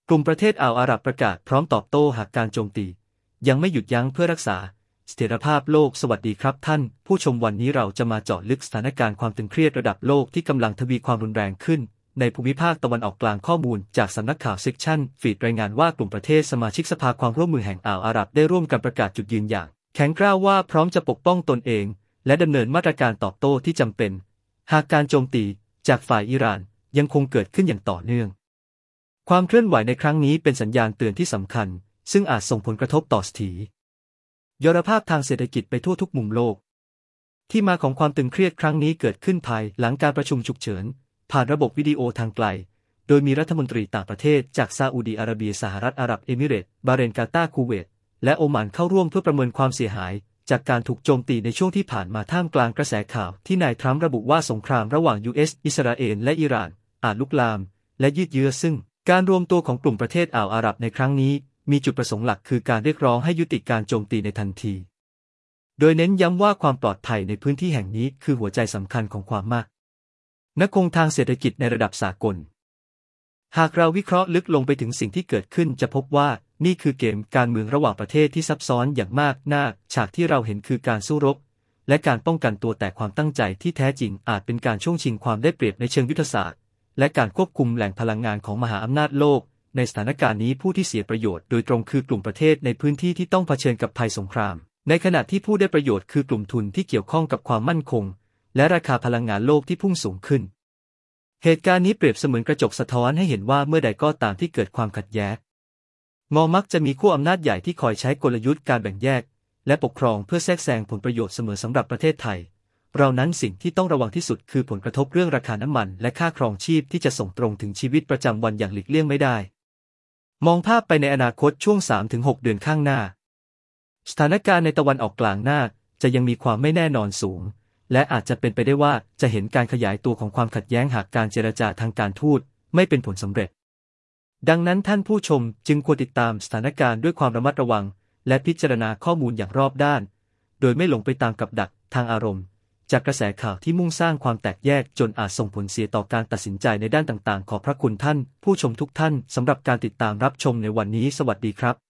กลุ่มประเทศอ่าวอาหรับประกาศพร้อมตอบโต้หากการโจมตียังไม่หยุดยั้งเพื่อรักษาเสถียรภาพโลกสวัสดีครับท่านผู้ชมวันนี้เราจะมาเจาะลึกสถานการณ์ความตึงเครียดระดับโลกที่กำลังทวีความรุนแรงขึ้นในภูมิภาคตะวันออกกลางข้อมูลจากสำนักข่าวเซ็กชันฟีดรายงานว่ากลุ่มประเทศสมาชิกสภาความร่วมมือแห่งอ่าวอาหรับได้ร่วมกันประกาศจุดยืนอย่างแข็งกร้าวว่าพร้อมจะปกป้องตนเองและดำเนินมาตรการตอบโต้ที่จำเป็นหากการโจมตีจากฝ่ายอิหร่านยังคงเกิดขึ้นอย่างต่อเนื่องความเคลื่อนไหวในครั้งนี้เป็นสัญญาณเตือนที่สำคัญซึ่งอาจส่งผลกระทบต่อเสถียรภาพทางเศรษฐกิจไปทั่วทุกมุมโลกที่มาของความตึงเครียดครั้งนี้เกิดขึ้นภายหลังการประชุมฉุกเฉินผ่านระบบวิดีโอทางไกลโดยมีรัฐมนตรีต่างประเทศจากซาอุดีอาระเบียสหรัฐอาหรับเอมิเรตส์บาห์เรนกาตาร์คูเวตและโอมานเข้าร่วมเพื่อประเมินความเสียหายจากการถูกโจมตีในช่วงที่ผ่านมาท่ามกลางกระแสข่าวที่นายทรัมป์ระบุว่าสงครามระหว่าง US อิสราเอลและอิหร่านอาจลุกลามและยืดเยื้อซึ่งการรวมตัวของกลุ่มประเทศอ่าวอาหรับในครั้งนี้มีจุดประสงค์หลักคือการเรียกร้องให้ยุติการโจมตีในทันทีโดยเน้นย้ำว่าความปลอดภัยในพื้นที่แห่งนี้คือหัวใจสำคัญของความมั่นคงทางเศรษฐกิจในระดับสากลหากเราวิเคราะห์ลึกลงไปถึงสิ่งที่เกิดขึ้นจะพบว่านี่คือเกมการเมืองระหว่างประเทศที่ซับซ้อนอย่างมากฉากที่เราเห็นคือการสู้รบและการป้องกันตัวแต่ความตั้งใจที่แท้จริงอาจเป็นการช่วงชิงความได้เปรียบในเชิงยุทธศาสตร์และการควบคุมแหล่งพลังงานของมหาอำนาจโลกในสถานการณ์นี้ผู้ที่เสียประโยชน์โดยตรงคือกลุ่มประเทศในพื้นที่ที่ต้องเผชิญกับภัยสงครามในขณะที่ผู้ได้ประโยชน์คือกลุ่มทุนที่เกี่ยวข้องกับความมั่นคงและราคาพลังงานโลกที่พุ่งสูงขึ้นเหตุการณ์นี้เปรียบเสมือนกระจกสะท้อนให้เห็นว่าเมื่อใดก็ตามที่เกิดความขัดแย้งมักจะมีขั้วอำนาจใหญ่ที่คอยใช้กลยุทธ์การแบ่งแยกและปกครองเพื่อแทรกแซงผลประโยชน์เสมอสำหรับประเทศไทยเรานั้นสิ่งที่ต้องระวังที่สุดคือผลกระทบเรื่องราคาน้ำมันและค่าครองชีพที่จะส่งตรงถึงชีวิตประจำวันอย่างหลีกเลี่ยงไม่ได้มองภาพไปในอนาคตช่วง 3-6 เดือนข้างหน้าสถานการณ์ในตะวันออกกลางจะยังมีความไม่แน่นอนสูงและอาจจะเป็นไปได้ว่าจะเห็นการขยายตัวของความขัดแย้งหากการเจรจาทางการทูตไม่เป็นผลสำเร็จดังนั้นท่านผู้ชมจึงควรติดตามสถานการณ์ด้วยความระมัดระวังและพิจารณาข้อมูลอย่างรอบด้านโดยไม่หลงไปตามกับดักทางอารมณ์จากกระแสข่าวที่มุ่งสร้างความแตกแยกจนอาจส่งผลเสียต่อการตัดสินใจในด้านต่างๆขอบพระคุณท่านผู้ชมทุกท่านสำหรับการติดตามรับชมในวันนี้สวัสดีครับ